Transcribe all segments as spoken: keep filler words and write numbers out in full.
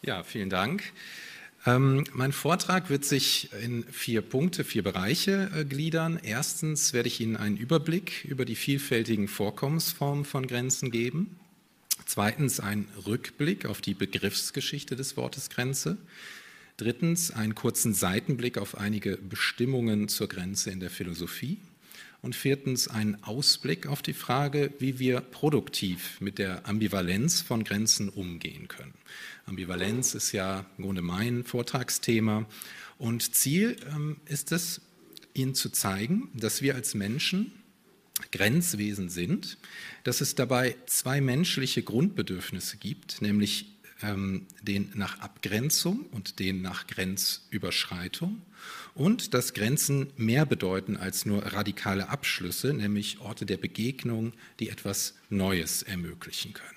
Ja, vielen Dank. Ähm, mein Vortrag wird sich in vier Punkte, vier Bereiche äh, gliedern. Erstens werde ich Ihnen einen Überblick über die vielfältigen Vorkommensformen von Grenzen geben. Zweitens einen Rückblick auf die Begriffsgeschichte des Wortes Grenze. Drittens einen kurzen Seitenblick auf einige Bestimmungen zur Grenze in der Philosophie. Und viertens einen Ausblick auf die Frage, wie wir produktiv mit der Ambivalenz von Grenzen umgehen können. Ambivalenz ist ja im Grunde mein Vortragsthema und Ziel ähm, ist es, Ihnen zu zeigen, dass wir als Menschen Grenzwesen sind, dass es dabei zwei menschliche Grundbedürfnisse gibt, nämlich ähm, den nach Abgrenzung und den nach Grenzüberschreitung. Und dass Grenzen mehr bedeuten als nur radikale Abschlüsse, nämlich Orte der Begegnung, die etwas Neues ermöglichen können.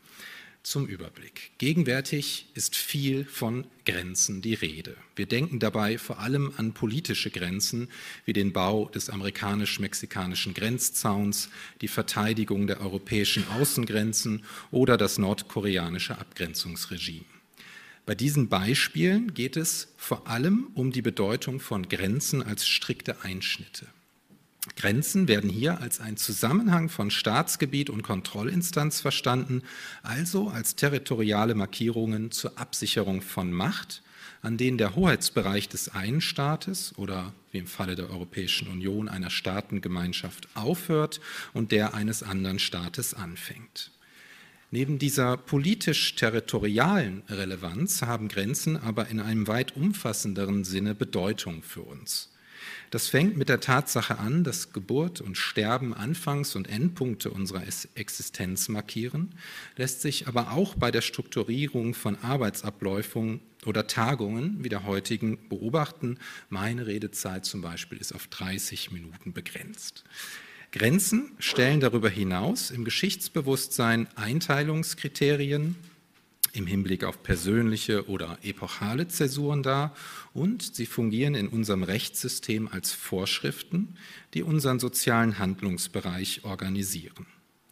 Zum Überblick. Gegenwärtig ist viel von Grenzen die Rede. Wir denken dabei vor allem an politische Grenzen wie den Bau des amerikanisch-mexikanischen Grenzzauns, die Verteidigung der europäischen Außengrenzen oder das nordkoreanische Abgrenzungsregime. Bei diesen Beispielen geht es vor allem um die Bedeutung von Grenzen als strikte Einschnitte. Grenzen werden hier als ein Zusammenhang von Staatsgebiet und Kontrollinstanz verstanden, also als territoriale Markierungen zur Absicherung von Macht, an denen der Hoheitsbereich des einen Staates oder wie im Falle der Europäischen Union einer Staatengemeinschaft aufhört und der eines anderen Staates anfängt. Neben dieser politisch-territorialen Relevanz haben Grenzen aber in einem weit umfassenderen Sinne Bedeutung für uns. Das fängt mit der Tatsache an, dass Geburt und Sterben Anfangs- und Endpunkte unserer Existenz markieren, lässt sich aber auch bei der Strukturierung von Arbeitsabläufen oder Tagungen wie der heutigen beobachten. Meine Redezeit zum Beispiel ist auf dreißig Minuten begrenzt. Grenzen stellen darüber hinaus im Geschichtsbewusstsein Einteilungskriterien im Hinblick auf persönliche oder epochale Zäsuren dar und sie fungieren in unserem Rechtssystem als Vorschriften, die unseren sozialen Handlungsbereich organisieren.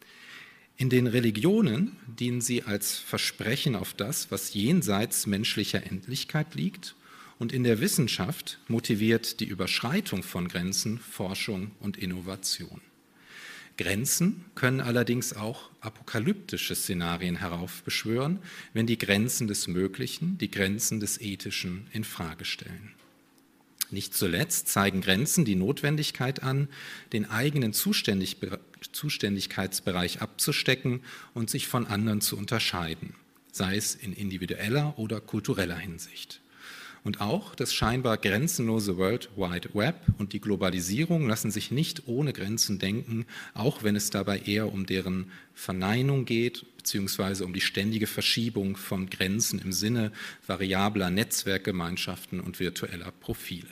In den Religionen dienen sie als Versprechen auf das, was jenseits menschlicher Endlichkeit liegt, und in der Wissenschaft motiviert die Überschreitung von Grenzen Forschung und Innovation. Grenzen können allerdings auch apokalyptische Szenarien heraufbeschwören, wenn die Grenzen des Möglichen, die Grenzen des Ethischen in Frage stellen. Nicht zuletzt zeigen Grenzen die Notwendigkeit an, den eigenen Zuständig- Zuständigkeitsbereich abzustecken und sich von anderen zu unterscheiden, sei es in individueller oder kultureller Hinsicht. Und auch das scheinbar grenzenlose World Wide Web und die Globalisierung lassen sich nicht ohne Grenzen denken, auch wenn es dabei eher um deren Verneinung geht, beziehungsweise um die ständige Verschiebung von Grenzen im Sinne variabler Netzwerkgemeinschaften und virtueller Profile.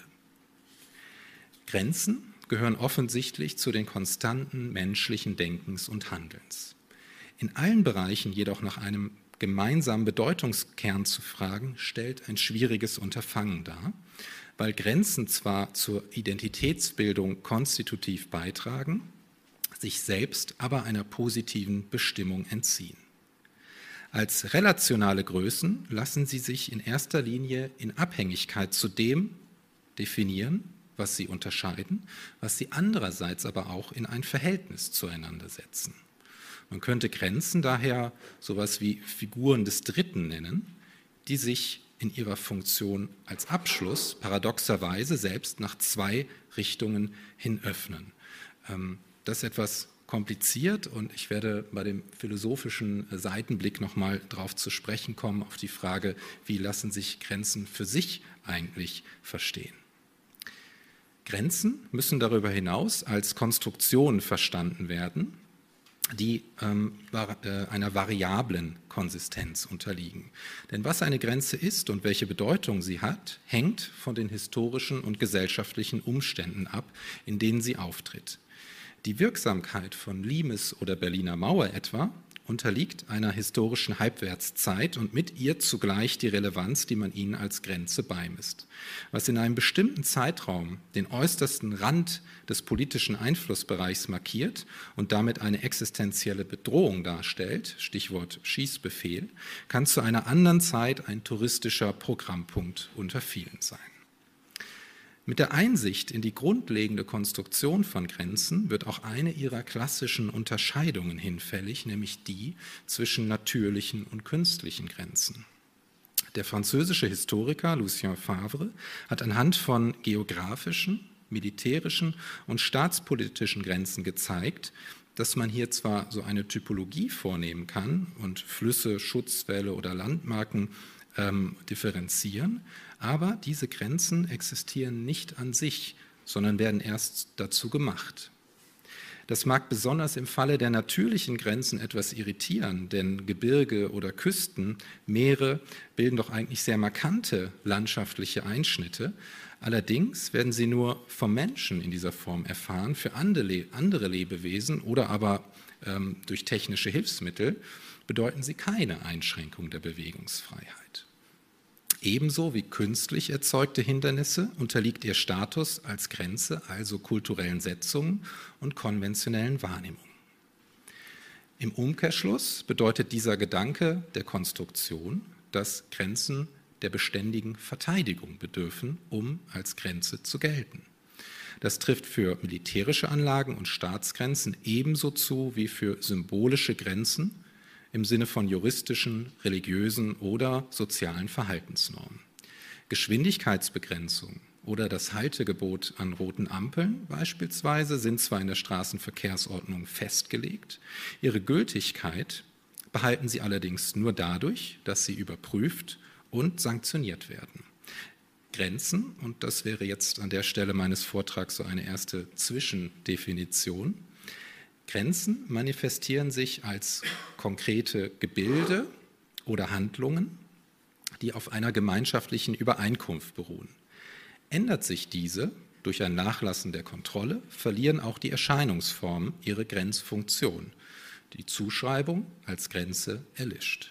Grenzen gehören offensichtlich zu den Konstanten menschlichen Denkens und Handelns. In allen Bereichen jedoch nach einem gemeinsamen Bedeutungskern zu fragen, stellt ein schwieriges Unterfangen dar, weil Grenzen zwar zur Identitätsbildung konstitutiv beitragen, sich selbst aber einer positiven Bestimmung entziehen. Als relationale Größen lassen sie sich in erster Linie in Abhängigkeit zu dem definieren, was sie unterscheiden, was sie andererseits aber auch in ein Verhältnis zueinander setzen. Man könnte Grenzen daher sowas wie Figuren des Dritten nennen, die sich in ihrer Funktion als Abschluss paradoxerweise selbst nach zwei Richtungen hin öffnen. Das ist etwas kompliziert und ich werde bei dem philosophischen Seitenblick nochmal darauf zu sprechen kommen, auf die Frage, wie lassen sich Grenzen für sich eigentlich verstehen. Grenzen müssen darüber hinaus als Konstruktionen verstanden werden, die ähm, einer variablen Konsistenz unterliegen. Denn was eine Grenze ist und welche Bedeutung sie hat, hängt von den historischen und gesellschaftlichen Umständen ab, in denen sie auftritt. Die Wirksamkeit von Limes oder Berliner Mauer etwa unterliegt einer historischen Halbwertszeit und mit ihr zugleich die Relevanz, die man ihnen als Grenze beimisst. Was in einem bestimmten Zeitraum den äußersten Rand des politischen Einflussbereichs markiert und damit eine existenzielle Bedrohung darstellt, Stichwort Schießbefehl, kann zu einer anderen Zeit ein touristischer Programmpunkt unter vielen sein. Mit der Einsicht in die grundlegende Konstruktion von Grenzen wird auch eine ihrer klassischen Unterscheidungen hinfällig, nämlich die zwischen natürlichen und künstlichen Grenzen. Der französische Historiker Lucien Favre hat anhand von geografischen, militärischen und staatspolitischen Grenzen gezeigt, dass man hier zwar so eine Typologie vornehmen kann und Flüsse, Schutzwälle oder Landmarken ähm, differenzieren, aber diese Grenzen existieren nicht an sich, sondern werden erst dazu gemacht. Das mag besonders im Falle der natürlichen Grenzen etwas irritieren, denn Gebirge oder Küsten, Meere bilden doch eigentlich sehr markante landschaftliche Einschnitte. Allerdings werden sie nur vom Menschen in dieser Form erfahren, für andere Lebewesen oder aber ähm, durch technische Hilfsmittel bedeuten sie keine Einschränkung der Bewegungsfreiheit. Ebenso wie künstlich erzeugte Hindernisse unterliegt ihr Status als Grenze, also kulturellen Setzungen und konventionellen Wahrnehmungen. Im Umkehrschluss bedeutet dieser Gedanke der Konstruktion, dass Grenzen der beständigen Verteidigung bedürfen, um als Grenze zu gelten. Das trifft für militärische Anlagen und Staatsgrenzen ebenso zu wie für symbolische Grenzen im Sinne von juristischen, religiösen oder sozialen Verhaltensnormen. Geschwindigkeitsbegrenzung oder das Haltegebot an roten Ampeln beispielsweise sind zwar in der Straßenverkehrsordnung festgelegt, ihre Gültigkeit behalten sie allerdings nur dadurch, dass sie überprüft und sanktioniert werden. Grenzen, und das wäre jetzt an der Stelle meines Vortrags so eine erste Zwischendefinition, Grenzen manifestieren sich als konkrete Gebilde oder Handlungen, die auf einer gemeinschaftlichen Übereinkunft beruhen. Ändert sich diese durch ein Nachlassen der Kontrolle, verlieren auch die Erscheinungsformen ihre Grenzfunktion. Die Zuschreibung als Grenze erlischt.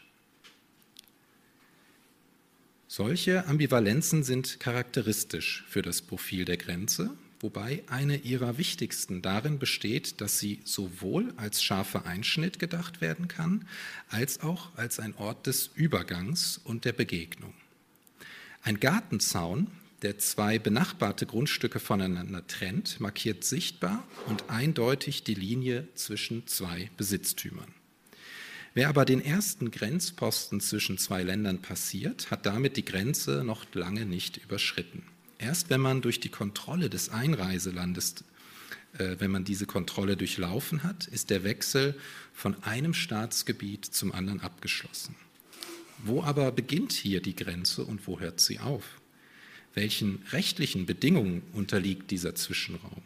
Solche Ambivalenzen sind charakteristisch für das Profil der Grenze, wobei eine ihrer wichtigsten darin besteht, dass sie sowohl als scharfer Einschnitt gedacht werden kann, als auch als ein Ort des Übergangs und der Begegnung. Ein Gartenzaun, der zwei benachbarte Grundstücke voneinander trennt, markiert sichtbar und eindeutig die Linie zwischen zwei Besitztümern. Wer aber den ersten Grenzposten zwischen zwei Ländern passiert, hat damit die Grenze noch lange nicht überschritten. Erst wenn man durch die Kontrolle des Einreiselandes, äh, wenn man diese Kontrolle durchlaufen hat, ist der Wechsel von einem Staatsgebiet zum anderen abgeschlossen. Wo aber beginnt hier die Grenze und wo hört sie auf? Welchen rechtlichen Bedingungen unterliegt dieser Zwischenraum?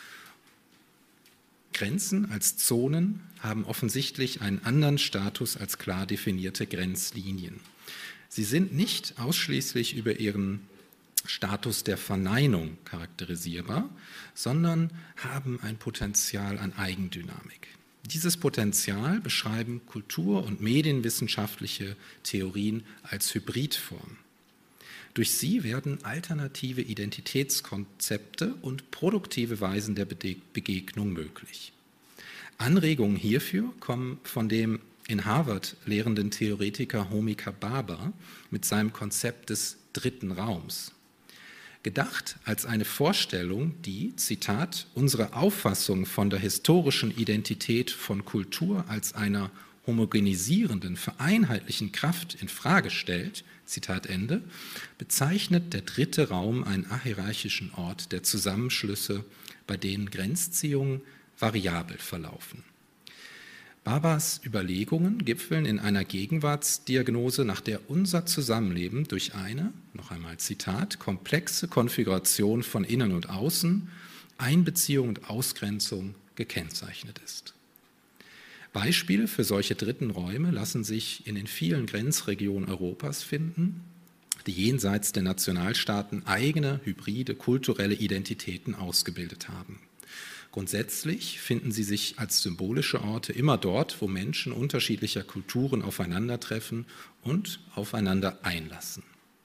Grenzen als Zonen haben offensichtlich einen anderen Status als klar definierte Grenzlinien. Sie sind nicht ausschließlich über ihren Status der Verneinung charakterisierbar, sondern haben ein Potenzial an Eigendynamik. Dieses Potenzial beschreiben kultur- und medienwissenschaftliche Theorien als Hybridform. Durch sie werden alternative Identitätskonzepte und produktive Weisen der Begegnung möglich. Anregungen hierfür kommen von dem in Harvard lehrenden Theoretiker Homi Bhabha mit seinem Konzept des dritten Raums. Gedacht als eine Vorstellung, die, Zitat, unsere Auffassung von der historischen Identität von Kultur als einer homogenisierenden, vereinheitlichen Kraft in Frage stellt, Zitat Ende, bezeichnet der dritte Raum einen ahierarchischen Ort der Zusammenschlüsse, bei denen Grenzziehungen variabel verlaufen. Bhabhas Überlegungen gipfeln in einer Gegenwartsdiagnose, nach der unser Zusammenleben durch eine, noch einmal Zitat, komplexe Konfiguration von Innen und Außen, Einbeziehung und Ausgrenzung gekennzeichnet ist. Beispiele für solche dritten Räume lassen sich in den vielen Grenzregionen Europas finden, die jenseits der Nationalstaaten eigene, hybride, kulturelle Identitäten ausgebildet haben. Grundsätzlich finden sie sich als symbolische Orte immer dort, wo Menschen unterschiedlicher Kulturen aufeinandertreffen und aufeinander einlassen.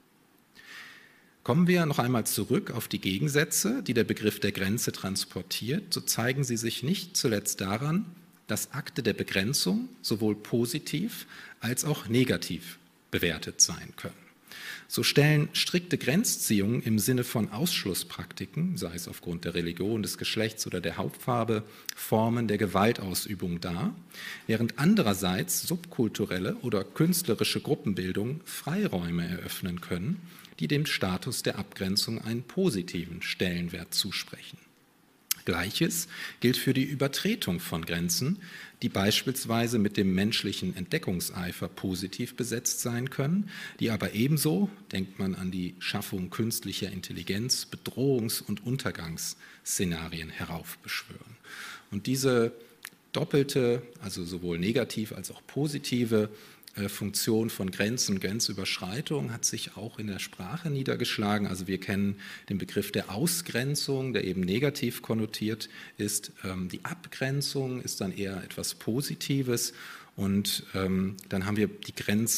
Kommen wir noch einmal zurück auf die Gegensätze, die der Begriff der Grenze transportiert, so zeigen sie sich nicht zuletzt daran, dass Akte der Begrenzung sowohl positiv als auch negativ bewertet sein können. So stellen strikte Grenzziehungen im Sinne von Ausschlusspraktiken, sei es aufgrund der Religion, des Geschlechts oder der Hautfarbe, Formen der Gewaltausübung dar, während andererseits subkulturelle oder künstlerische Gruppenbildungen Freiräume eröffnen können, die dem Status der Abgrenzung einen positiven Stellenwert zusprechen. Gleiches gilt für die Übertretung von Grenzen, die beispielsweise mit dem menschlichen Entdeckungseifer positiv besetzt sein können, die aber ebenso, denkt man an die Schaffung künstlicher Intelligenz, Bedrohungs- und Untergangsszenarien heraufbeschwören. Und diese doppelte, also sowohl negativ als auch positive Funktion von Grenzen, Grenzüberschreitung hat sich auch in der Sprache niedergeschlagen. Also wir kennen den Begriff der Ausgrenzung, der eben negativ konnotiert ist. Die Abgrenzung ist dann eher etwas Positives und dann haben wir die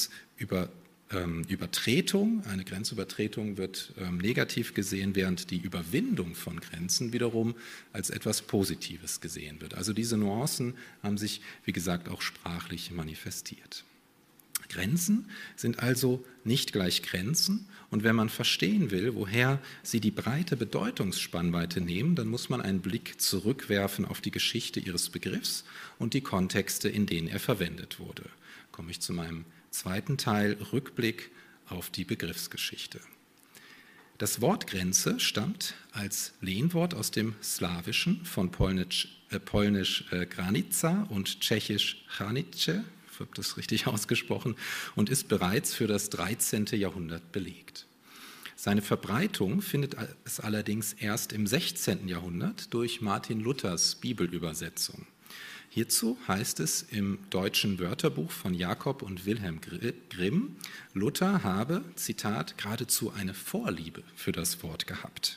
Grenzübertretung. Eine Grenzübertretung wird negativ gesehen, während die Überwindung von Grenzen wiederum als etwas Positives gesehen wird. Also diese Nuancen haben sich, wie gesagt, auch sprachlich manifestiert. Grenzen sind also nicht gleich Grenzen und wenn man verstehen will, woher sie die breite Bedeutungsspannweite nehmen, dann muss man einen Blick zurückwerfen auf die Geschichte ihres Begriffs und die Kontexte, in denen er verwendet wurde. Komme ich zu meinem zweiten Teil, Rückblick auf die Begriffsgeschichte. Das Wort Grenze stammt als Lehnwort aus dem Slawischen von Polnisch, äh, Polnisch äh, Granica und Tschechisch Hranice, ich habe das richtig ausgesprochen, und ist bereits für das dreizehnte Jahrhundert belegt. Seine Verbreitung findet es allerdings erst im sechzehnten Jahrhundert durch Martin Luthers Bibelübersetzung. Hierzu heißt es im deutschen Wörterbuch von Jakob und Wilhelm Grimm, Luther habe, Zitat, geradezu eine Vorliebe für das Wort gehabt.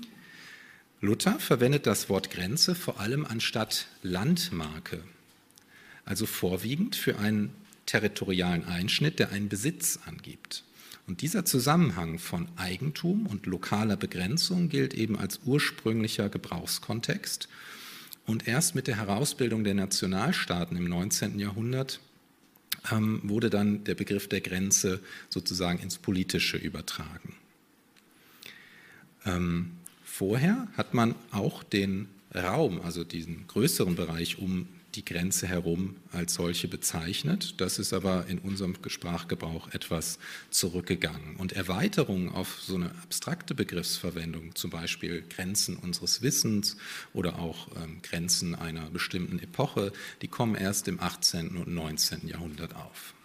Luther verwendet das Wort Grenze vor allem anstatt Landmarke, also vorwiegend für einen territorialen Einschnitt, der einen Besitz angibt. Und dieser Zusammenhang von Eigentum und lokaler Begrenzung gilt eben als ursprünglicher Gebrauchskontext. Und erst mit der Herausbildung der Nationalstaaten im neunzehnten Jahrhundert ähm, wurde dann der Begriff der Grenze sozusagen ins Politische übertragen. Ähm, vorher hat man auch den Raum, also diesen größeren Bereich um die Grenze herum als solche bezeichnet. Das ist aber in unserem Sprachgebrauch etwas zurückgegangen. Und Erweiterungen auf so eine abstrakte Begriffsverwendung, zum Beispiel Grenzen unseres Wissens oder auch ähm, Grenzen einer bestimmten Epoche, die kommen erst im achtzehnten und neunzehnten Jahrhundert auf.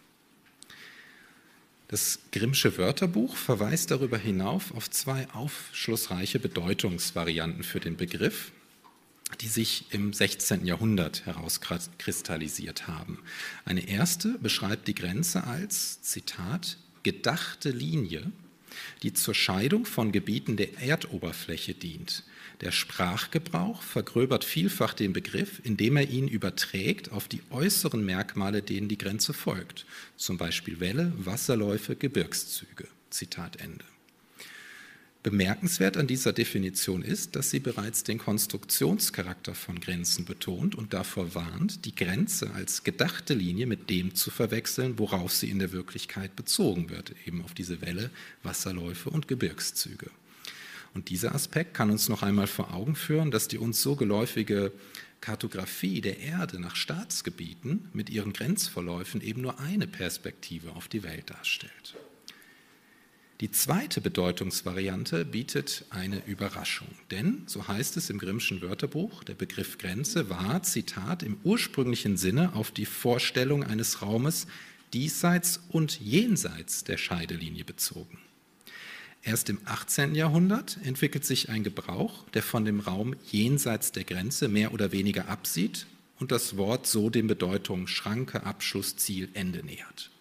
Das Grimmsche Wörterbuch verweist darüber hinaus auf zwei aufschlussreiche Bedeutungsvarianten für den Begriff, die sich im sechzehnten Jahrhundert herauskristallisiert haben. Eine erste beschreibt die Grenze als, Zitat, gedachte Linie, die zur Scheidung von Gebieten der Erdoberfläche dient. Der Sprachgebrauch vergröbert vielfach den Begriff, indem er ihn überträgt auf die äußeren Merkmale, denen die Grenze folgt, zum Beispiel Wälle, Wasserläufe, Gebirgszüge. Zitat Ende. Bemerkenswert an dieser Definition ist, dass sie bereits den Konstruktionscharakter von Grenzen betont und davor warnt, die Grenze als gedachte Linie mit dem zu verwechseln, worauf sie in der Wirklichkeit bezogen wird, eben auf diese Wälle, Wasserläufe und Gebirgszüge. Und dieser Aspekt kann uns noch einmal vor Augen führen, dass die uns so geläufige Kartografie der Erde nach Staatsgebieten mit ihren Grenzverläufen eben nur eine Perspektive auf die Welt darstellt. Die zweite Bedeutungsvariante bietet eine Überraschung, denn, so heißt es im Grimmschen Wörterbuch, der Begriff Grenze war, Zitat, im ursprünglichen Sinne auf die Vorstellung eines Raumes diesseits und jenseits der Scheidelinie bezogen. Erst im achtzehnten Jahrhundert entwickelt sich ein Gebrauch, der von dem Raum jenseits der Grenze mehr oder weniger absieht und das Wort so den Bedeutungen Schranke, Abschluss, Ziel, Ende nähert.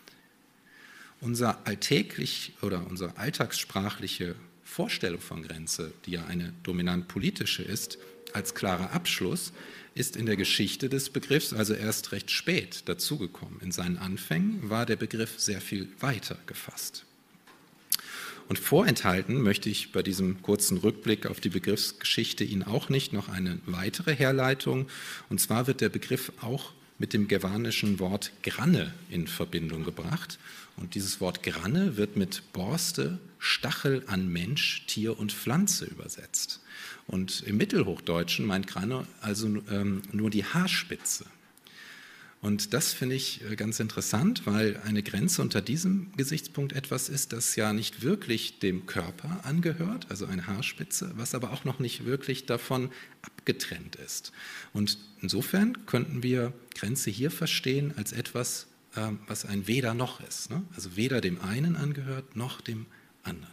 Unser alltäglich oder unsere alltagssprachliche Vorstellung von Grenze, die ja eine dominant politische ist, als klarer Abschluss ist in der Geschichte des Begriffs also erst recht spät dazugekommen. In seinen Anfängen war der Begriff sehr viel weiter gefasst. Und vorenthalten möchte ich bei diesem kurzen Rückblick auf die Begriffsgeschichte Ihnen auch nicht noch eine weitere Herleitung. Und zwar wird der Begriff auch mit dem germanischen Wort Granne in Verbindung gebracht. Und dieses Wort Granne wird mit Borste, Stachel an Mensch, Tier und Pflanze übersetzt. Und im Mittelhochdeutschen meint Granne also ähm, nur die Haarspitze. Und das finde ich ganz interessant, weil eine Grenze unter diesem Gesichtspunkt etwas ist, das ja nicht wirklich dem Körper angehört, also eine Haarspitze, was aber auch noch nicht wirklich davon abgetrennt ist. Und insofern könnten wir Grenze hier verstehen als etwas, was ein Weder-Noch ist, ne? Also weder dem einen angehört, noch dem anderen.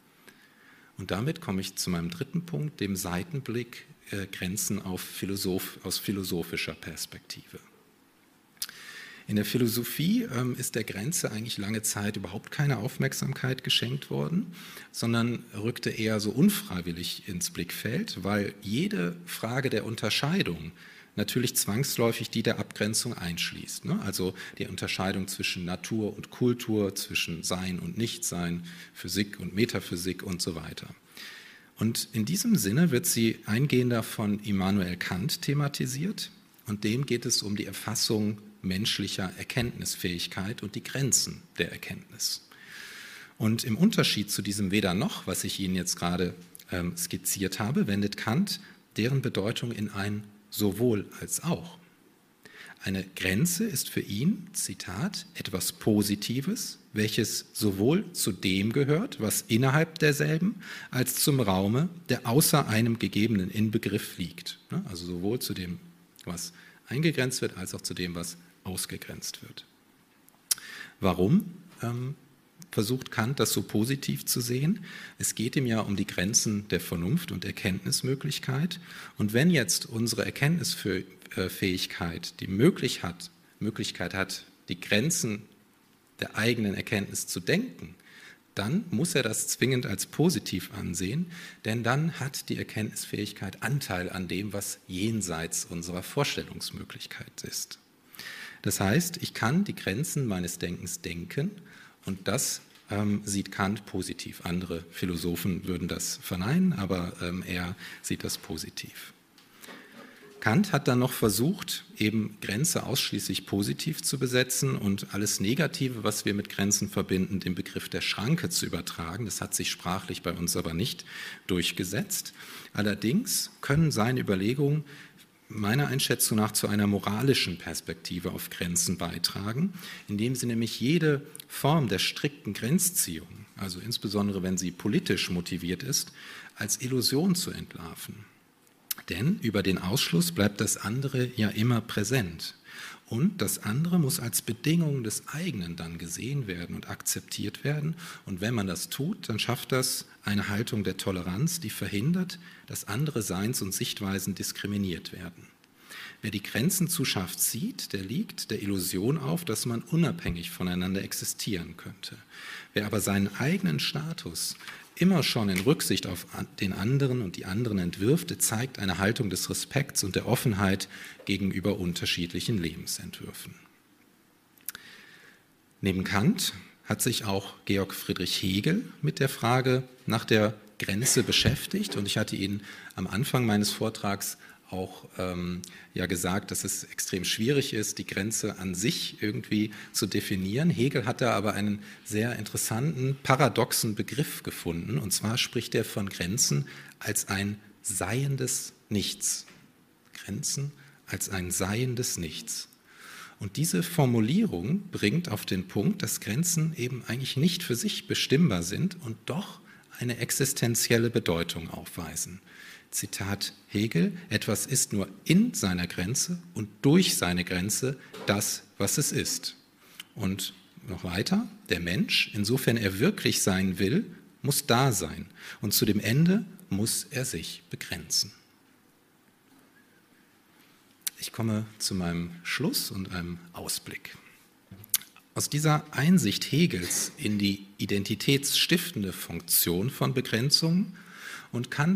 Und damit komme ich zu meinem dritten Punkt, dem Seitenblick äh, Grenzen auf Philosoph, aus philosophischer Perspektive. In der Philosophie ähm, ist der Grenze eigentlich lange Zeit überhaupt keine Aufmerksamkeit geschenkt worden, sondern rückte eher so unfreiwillig ins Blickfeld, weil jede Frage der Unterscheidung natürlich zwangsläufig die der Abgrenzung einschließt. Ne? Also die Unterscheidung zwischen Natur und Kultur, zwischen Sein und Nichtsein, Physik und Metaphysik und so weiter. Und in diesem Sinne wird sie eingehender von Immanuel Kant thematisiert und dem geht es um die Erfassung menschlicher Erkenntnisfähigkeit und die Grenzen der Erkenntnis. Und im Unterschied zu diesem Weder-Noch, was ich Ihnen jetzt gerade ähm, skizziert habe, wendet Kant deren Bedeutung in ein Sowohl als auch. Eine Grenze ist für ihn, Zitat, etwas Positives, welches sowohl zu dem gehört, was innerhalb derselben, als zum Raume, der außer einem gegebenen Inbegriff liegt. Also sowohl zu dem, was eingegrenzt wird, als auch zu dem, was ausgegrenzt wird. Warum ähm, versucht Kant, das so positiv zu sehen? Es geht ihm ja um die Grenzen der Vernunft und Erkenntnismöglichkeit. Und wenn jetzt unsere Erkenntnisfähigkeit die Möglichkeit hat, Möglichkeit hat, die Grenzen der eigenen Erkenntnis zu denken, dann muss er das zwingend als positiv ansehen, denn dann hat die Erkenntnisfähigkeit Anteil an dem, was jenseits unserer Vorstellungsmöglichkeit ist. Das heißt, ich kann die Grenzen meines Denkens denken und das ähm, sieht Kant positiv. Andere Philosophen würden das verneinen, aber ähm, er sieht das positiv. Kant hat dann noch versucht, eben Grenze ausschließlich positiv zu besetzen und alles Negative, was wir mit Grenzen verbinden, den Begriff der Schranke zu übertragen. Das hat sich sprachlich bei uns aber nicht durchgesetzt. Allerdings können seine Überlegungen meiner Einschätzung nach zu einer moralischen Perspektive auf Grenzen beitragen, indem sie nämlich jede Form der strikten Grenzziehung, also insbesondere wenn sie politisch motiviert ist, als Illusion zu entlarven. Denn über den Ausschluss bleibt das andere ja immer präsent. Und das andere muss als Bedingung des eigenen dann gesehen werden und akzeptiert werden. Und wenn man das tut, dann schafft das eine Haltung der Toleranz, die verhindert, dass andere Seins- und Sichtweisen diskriminiert werden. Wer die Grenzen zu scharf sieht, der liegt der Illusion auf, dass man unabhängig voneinander existieren könnte. Wer aber seinen eigenen Status immer schon in Rücksicht auf den anderen und die anderen entwirft, zeigt eine Haltung des Respekts und der Offenheit gegenüber unterschiedlichen Lebensentwürfen. Neben Kant hat sich auch Georg Friedrich Hegel mit der Frage nach der Grenze beschäftigt und ich hatte Ihnen am Anfang meines Vortrags auch ähm, ja gesagt, dass es extrem schwierig ist, die Grenze an sich irgendwie zu definieren. Hegel hat da aber einen sehr interessanten, paradoxen Begriff gefunden. Und zwar spricht er von Grenzen als ein seiendes Nichts. Grenzen als ein seiendes Nichts. Und diese Formulierung bringt auf den Punkt, dass Grenzen eben eigentlich nicht für sich bestimmbar sind und doch eine existenzielle Bedeutung aufweisen. Zitat Hegel, etwas ist nur in seiner Grenze und durch seine Grenze das, was es ist. Und noch weiter, der Mensch, insofern er wirklich sein will, muss da sein und zu dem Ende muss er sich begrenzen. Ich komme zu meinem Schluss und einem Ausblick. Aus dieser Einsicht Hegels in die identitätsstiftende Funktion von Begrenzungen und Kants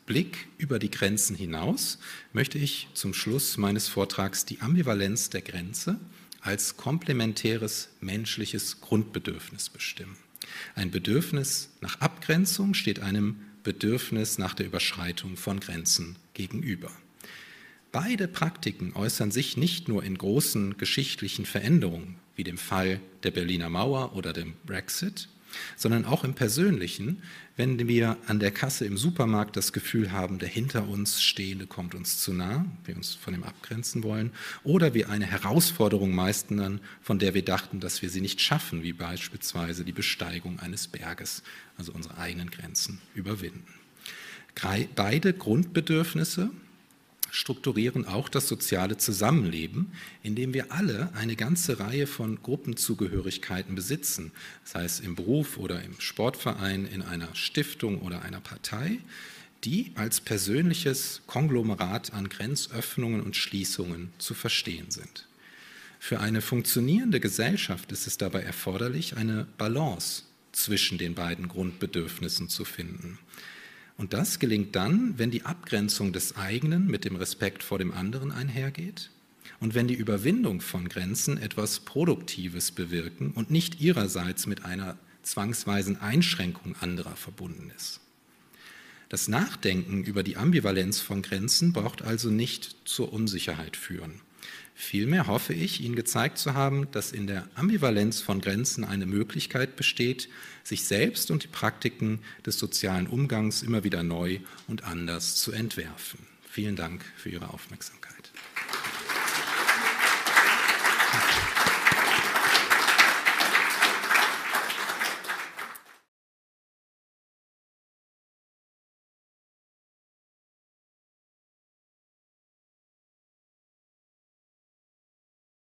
Blick über die Grenzen hinaus möchte ich zum Schluss meines Vortrags die Ambivalenz der Grenze als komplementäres menschliches Grundbedürfnis bestimmen. Ein Bedürfnis nach Abgrenzung steht einem Bedürfnis nach der Überschreitung von Grenzen gegenüber. Beide Praktiken äußern sich nicht nur in großen geschichtlichen Veränderungen, wie dem Fall der Berliner Mauer oder dem Brexit, sondern auch im Persönlichen, wenn wir an der Kasse im Supermarkt das Gefühl haben, der hinter uns Stehende kommt uns zu nah, wir uns von ihm abgrenzen wollen, oder wir eine Herausforderung meistern, von der wir dachten, dass wir sie nicht schaffen, wie beispielsweise die Besteigung eines Berges, also unsere eigenen Grenzen überwinden. Beide Grundbedürfnisse strukturieren auch das soziale Zusammenleben, in dem wir alle eine ganze Reihe von Gruppenzugehörigkeiten besitzen, sei es im Beruf oder im Sportverein, in einer Stiftung oder einer Partei, die als persönliches Konglomerat an Grenzöffnungen und Schließungen zu verstehen sind. Für eine funktionierende Gesellschaft ist es dabei erforderlich, eine Balance zwischen den beiden Grundbedürfnissen zu finden. Und das gelingt dann, wenn die Abgrenzung des eigenen mit dem Respekt vor dem anderen einhergeht und wenn die Überwindung von Grenzen etwas Produktives bewirken und nicht ihrerseits mit einer zwangsweisen Einschränkung anderer verbunden ist. Das Nachdenken über die Ambivalenz von Grenzen braucht also nicht zur Unsicherheit führen. Vielmehr hoffe ich, Ihnen gezeigt zu haben, dass in der Ambivalenz von Grenzen eine Möglichkeit besteht, sich selbst und die Praktiken des sozialen Umgangs immer wieder neu und anders zu entwerfen. Vielen Dank für Ihre Aufmerksamkeit.